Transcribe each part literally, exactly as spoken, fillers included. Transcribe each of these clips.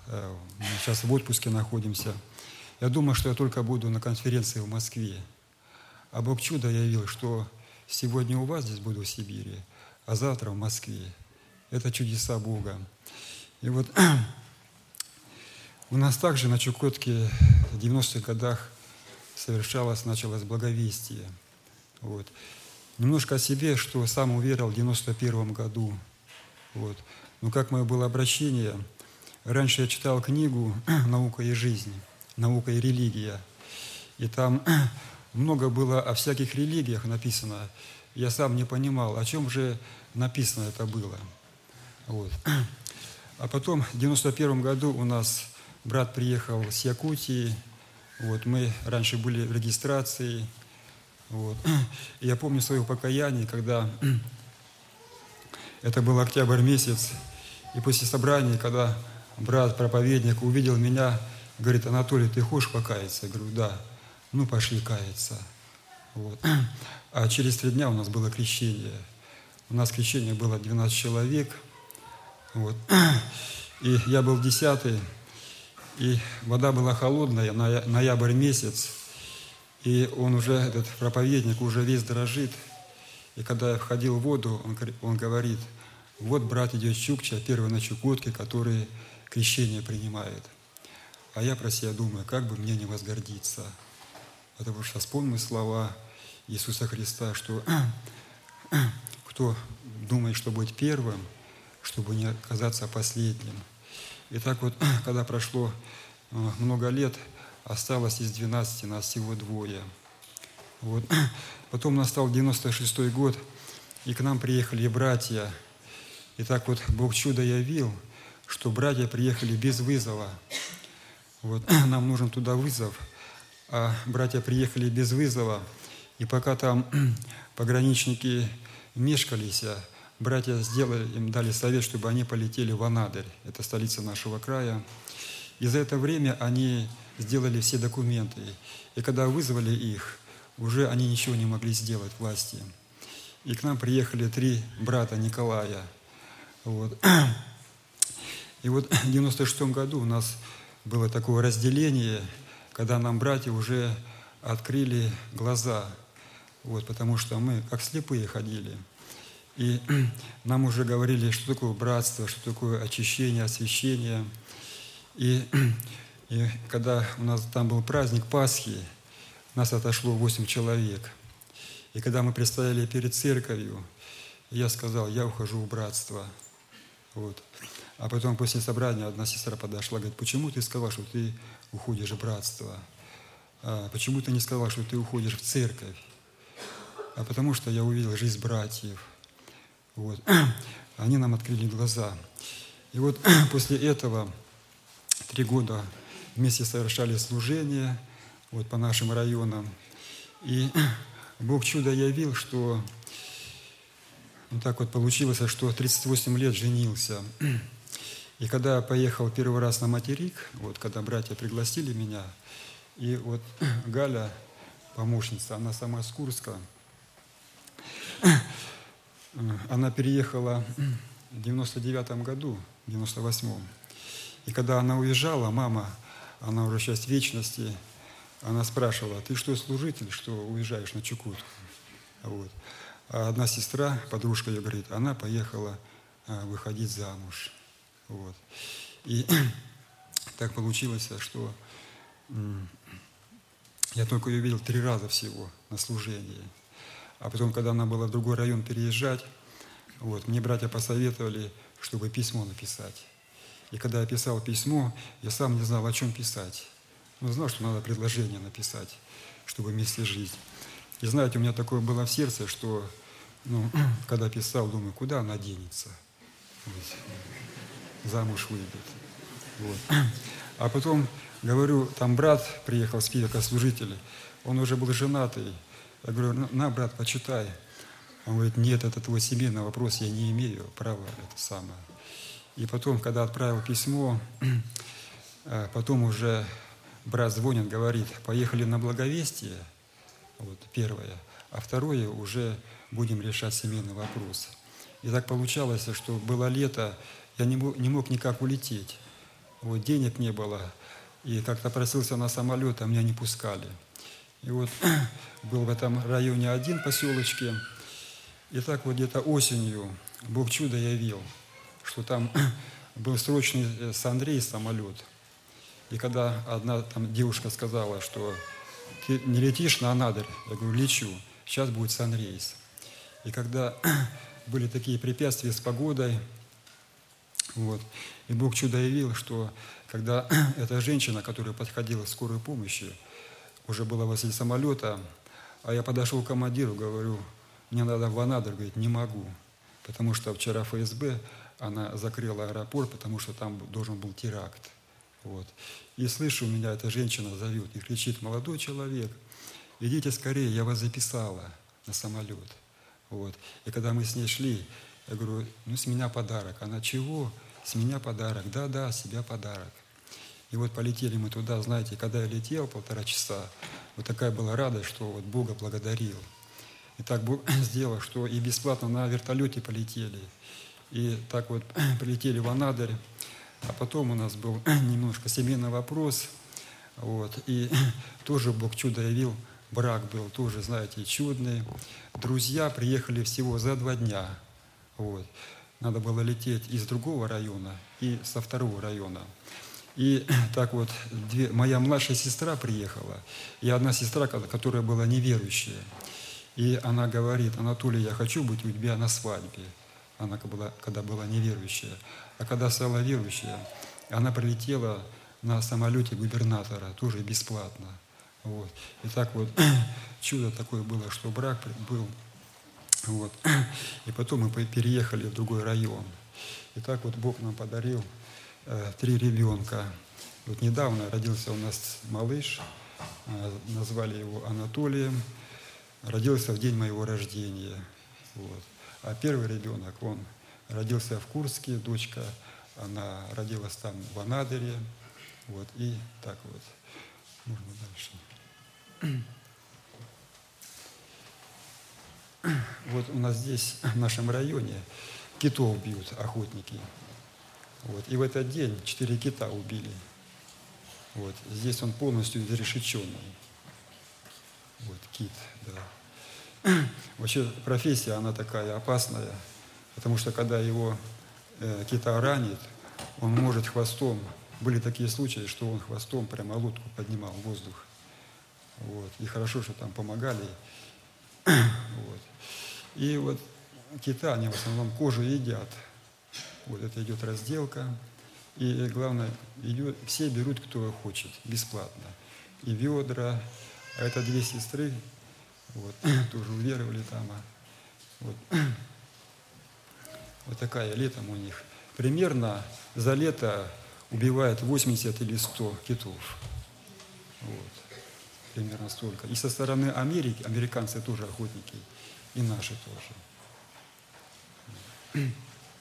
Мы сейчас в отпуске находимся. Я думал, что я только буду на конференции в Москве. А Бог чудо явил, что сегодня у вас здесь буду в Сибири, а завтра в Москве. Это чудеса Бога. И вот у нас также на Чукотке в девяностых годах совершалось, началось благовестие. Вот. Немножко о себе, что сам уверовал в девяносто первом году. Вот. Но как мое было обращение, раньше я читал книгу «Наука и жизнь», «Наука и религия». И там много было о всяких религиях написано. Я сам не понимал, о чем же написано это было. Вот. А потом в девяносто первом году у нас брат приехал с Якутии. Вот. Мы раньше были в регистрации. Вот. И я помню свое покаяние, когда это был октябрь месяц, и после собрания, когда брат-проповедник увидел меня, говорит: Анатолий, ты хочешь покаяться? Я говорю: да. Ну, пошли каяться. Вот. А через три дня у нас было крещение. У нас крещение было двенадцать человек. Вот. И я был десятый, и вода была холодная, ноябрь месяц, и он уже, этот проповедник, уже весь дрожит. И когда я входил в воду, он, он говорит: вот брат идет Чукча, первый на Чукотке, который крещение принимает. А я про себя думаю, как бы мне не возгордиться. Потому что вспомнил слова Иисуса Христа, что кто думает, что быть первым, чтобы не оказаться последним. И так вот, когда прошло много лет, осталось из двенадцати нас всего двое. Вот. Потом настал девяносто шестой год, и к нам приехали братья. И так вот Бог чудо явил, что братья приехали без вызова. Вот. Нам нужен туда вызов, а братья приехали без вызова. И пока там пограничники мешкались, братья сделали, им дали совет, чтобы они полетели в Анадырь, это столица нашего края. И за это время они сделали все документы. И когда вызвали их, уже они ничего не могли сделать, власти. И к нам приехали три брата Николая. Вот. И вот в девяносто шестом году у нас было такое разделение, когда нам братья уже открыли глаза, вот, потому что мы как слепые ходили. И нам уже говорили, что такое братство, что такое очищение, освящение. И, и когда у нас там был праздник Пасхи, нас отошло восемь человек. И когда мы предстояли перед церковью, я сказал: я ухожу в братство. Вот. А потом после собрания одна сестра подошла, говорит: почему ты сказал, что ты уходишь в братство? А почему ты не сказал, что ты уходишь в церковь? А потому что я увидел жизнь братьев. Вот. Они нам открыли глаза. И вот после этого три года вместе совершали служение вот, по нашим районам. И Бог чудо явил, что вот так вот получилось, что тридцать восемь лет женился. И когда я поехал первый раз на материк, вот когда братья пригласили меня, и вот Галя, помощница, она сама с Курска, она переехала в девяносто девятом году, в девяносто восьмом. И когда она уезжала, мама, она уже сейчас в вечности, она спрашивала: ты что, служитель, что уезжаешь на Чукотку? Вот. А одна сестра, подружка ее, говорит, она поехала выходить замуж. Вот. И так получилось, что я только ее видел три раза всего на служении. А потом, когда она была в другой район переезжать, вот, мне братья посоветовали, чтобы письмо написать. И когда я писал письмо, я сам не знал, о чем писать. Но знал, что надо предложение написать, чтобы вместе жить. И знаете, у меня такое было в сердце, что, ну, когда писал, думаю, куда она денется? Вот. Замуж выйдет. Вот. А потом, говорю, там брат приехал с Киева, служитель, он уже был женатый. Я говорю: на, брат, почитай. Он говорит: нет, это твой семейный вопрос, я не имею права это самое. И потом, когда отправил письмо, потом уже брат звонит, говорит: поехали на благовестие, вот первое, а второе уже будем решать семейный вопрос. И так получалось, что было лето, я не мог, не мог никак улететь. Вот, денег не было. И как-то просился на самолет, а меня не пускали. И вот был в этом районе один поселочке. И так вот где-то осенью Бог чудо явил, что там был срочный с Андрея самолет. И когда одна там девушка сказала, что ты не летишь на Анадырь, я говорю, лечу, сейчас будет санрейс. И когда были такие препятствия с погодой, вот, и Бог чудо явил, что когда эта женщина, которая подходила в скорую помощь, уже была возле самолета, а я подошел к командиру, говорю, мне надо в Анадырь, говорит, не могу, потому что вчера эф эс бэ, она закрыла аэропорт, потому что там должен был теракт. Вот. И слышу, меня эта женщина зовет и кричит, молодой человек, идите скорее, я вас записала на самолет. Вот. И когда мы с ней шли, я говорю, ну с меня подарок. Она, чего? С меня подарок. Да, да, с себя подарок. И вот полетели мы туда, знаете, когда я летел полтора часа, вот такая была радость, что вот Бога благодарил. И так Бог сделал, что и бесплатно на вертолете полетели. И так вот прилетели в Анадырь. А потом у нас был немножко семейный вопрос, вот, и тоже Бог чудо явил, брак был тоже, знаете, чудный. Друзья приехали всего за два дня, вот. Надо было лететь из другого района и со второго района. И так вот, две, моя младшая сестра приехала, и одна сестра, которая была неверующая. И она говорит, Анатолий, я хочу быть у тебя на свадьбе. Она была, когда была неверующая. А когда стала верующая, она прилетела на самолете губернатора, тоже бесплатно. Вот. И так вот чудо такое было, что брак был. Вот. И потом мы переехали в другой район. И так вот Бог нам подарил э, три ребенка. Вот недавно родился у нас малыш, э, назвали его Анатолием. Родился в день моего рождения. Вот. А первый ребенок, он родился в Курске, дочка, она родилась там в Анадыре. Вот, и так вот. Можно дальше. Вот у нас здесь, в нашем районе, китов бьют охотники. Вот, и в этот день четыре кита убили. Вот, здесь он полностью изрешеченный. Вот, кит, да. Вообще профессия, она такая опасная, потому что когда его э, кита ранит, он может хвостом, были такие случаи, что он хвостом прямо лодку поднимал в воздух. Вот. И хорошо, что там помогали. Вот. И вот кита, они в основном кожу едят. Вот это идет разделка. И главное, идет, все берут, кто хочет, бесплатно. И ведра, а это две сестры, вот, тоже уверовали там. Вот. Вот такая летом у них. Примерно за лето убивает восемьдесят или сто китов. Вот. Примерно столько. И со стороны Америки, американцы тоже охотники, и наши тоже.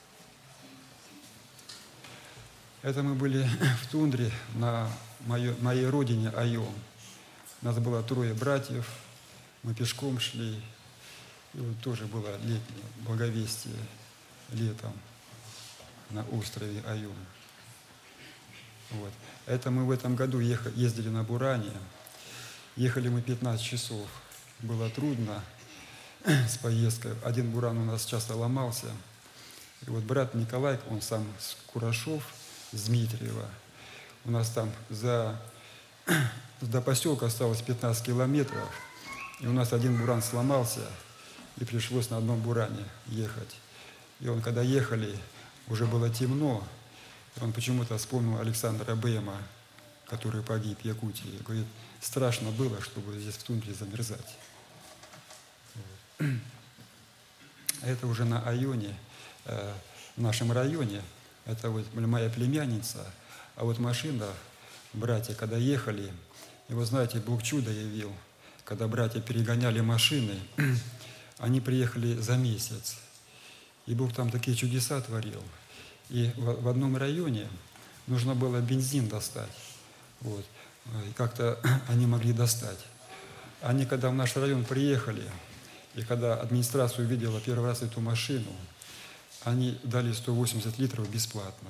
Это мы были в тундре на моей, моей родине Айон. У нас было трое братьев. Мы пешком шли, и вот тоже было летнее благовестие летом на острове Айон. Вот. Это мы в этом году ехали, ездили на Буране. Ехали мы пятнадцать часов. Было трудно с поездкой. Один буран у нас часто ломался. И вот брат Николай, он сам с Курашов, с Дмитриева. У нас там за, до поселка осталось пятнадцать километров. И у нас один буран сломался, и пришлось на одном буране ехать. И он, когда ехали, уже было темно, и он почему-то вспомнил Александра Бема, который погиб в Якутии. Говорит, страшно было, чтобы здесь в тундре замерзать. Вот. Это уже на Айоне, э, в нашем районе, это вот моя племянница, а вот машина, братья, когда ехали, и вы знаете, Бог чудо явил. Когда братья перегоняли машины, они приехали за месяц. И Бог там такие чудеса творил. И в, в одном районе нужно было бензин достать. Вот. И как-то они могли достать. Они, когда в наш район приехали, и когда администрация увидела первый раз эту машину, они дали сто восемьдесят литров бесплатно.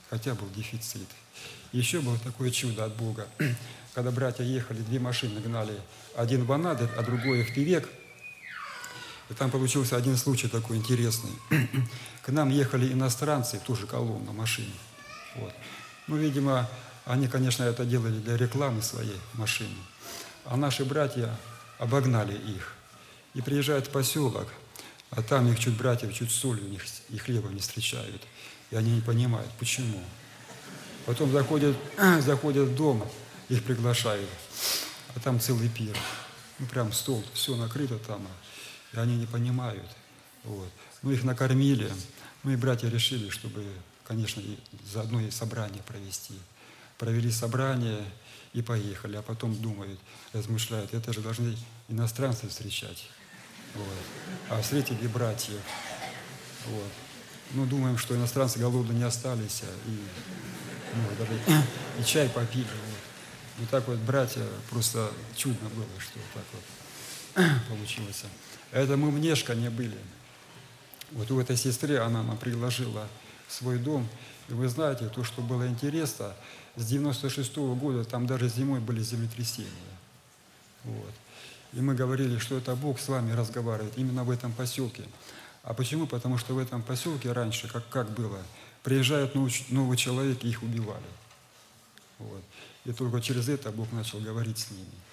хотя был дефицит. Еще было такое чудо от Бога. Когда братья ехали, две машины гнали, один в Анадырь, а другой в Певек. И там получился один случай такой интересный. К нам ехали иностранцы, тоже колонна машин. Вот. Ну, видимо, они, конечно, это делали для рекламы своей машины. А наши братья обогнали их. И приезжают в поселок, а там их чуть братьев, чуть солью у них и хлебом не встречают. И они не понимают, почему. Потом заходят, заходят в дом, их приглашают, а там целый пир. Ну, прям стол, все накрыто там, и они не понимают. Вот. Ну, их накормили. Ну, и братья решили, чтобы, конечно, и заодно и собрание провести. Провели собрание и поехали, а потом думают, размышляют, это же должны иностранцы встречать. Вот. А встретили братьев. Вот. Ну, думаем, что иностранцы голодные не остались, и, ну, даже и чай попили. Вот. И так вот, братья, просто чудно было, что так вот получилось. Это мы в Нешкане были. Вот у этой сестры, она нам предложила свой дом. И вы знаете, то, что было интересно, с девяносто шестого года там даже зимой были землетрясения. Вот. И мы говорили, что это Бог с вами разговаривает именно в этом поселке. А почему? Потому что в этом поселке раньше, как, как было, приезжает новый человек, и их убивали. Вот. И только через это Бог начал говорить с ними.